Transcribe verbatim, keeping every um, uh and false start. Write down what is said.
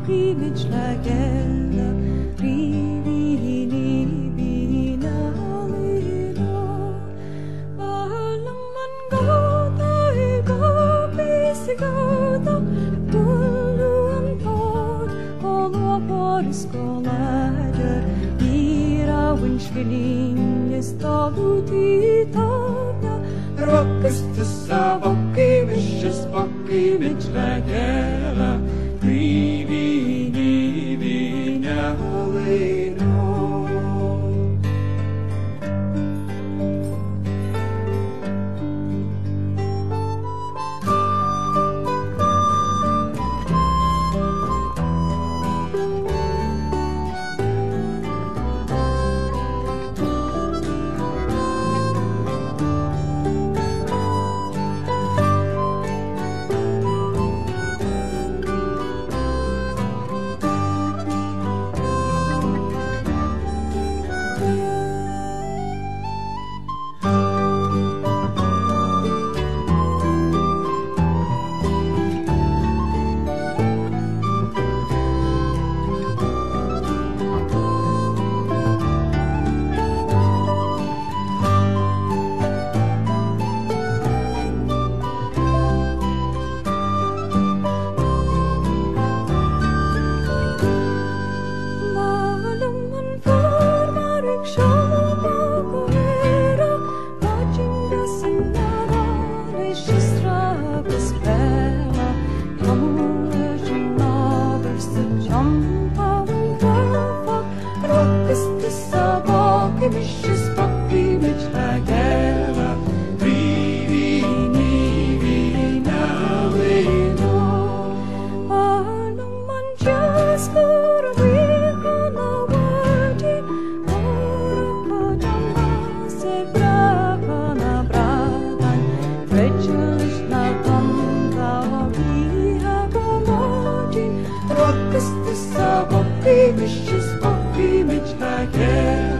image like Ella, Rivi, Nibi, Nalino. Bahalang gata, ikaw, pisigata, puluan tot, kolo poris kolager, ira winchgelinges taluti tapia, rockes to sabaki, vicious bucky, bitch like Ella. Rivi, nivi, nalino. Vicious puppy, bitch like Ella. Rivi, nivi, nalino. Anong manjas por amigo na wadi, ora padama se brava na bradan, treacherous na tanta wabiha gomodin. Rockes to sa puppy, vicious puppy, bitch like Ella.